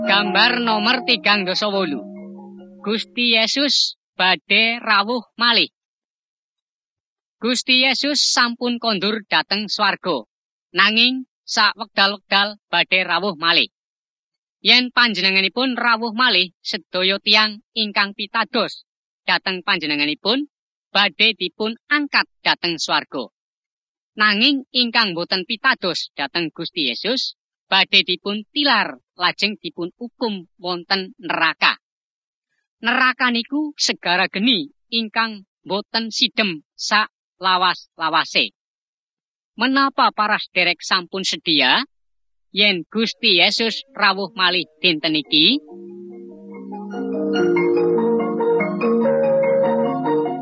Gambar nomor 38. Gusti Yesus badhe rawuh malih. Gusti Yesus sampun kondur dhateng swarga, nanging sawekdal-wekdal badhe rawuh malih. Yen panjenenganipun rawuh malih, sedaya tiyang ingkang pitados dhateng panjenenganipun badhe dipun angkat dhateng swarga. Nanging ingkang boten pitados dhateng Gusti Yesus badhe dipun tilar lajeng dipun hukum wonten neraka. Neraka niku segara geni ingkang boten sidhem sak lawas-lawase. Menapa para sederek sampun sedia yen Gusti Yesus rawuh malih dinten iki?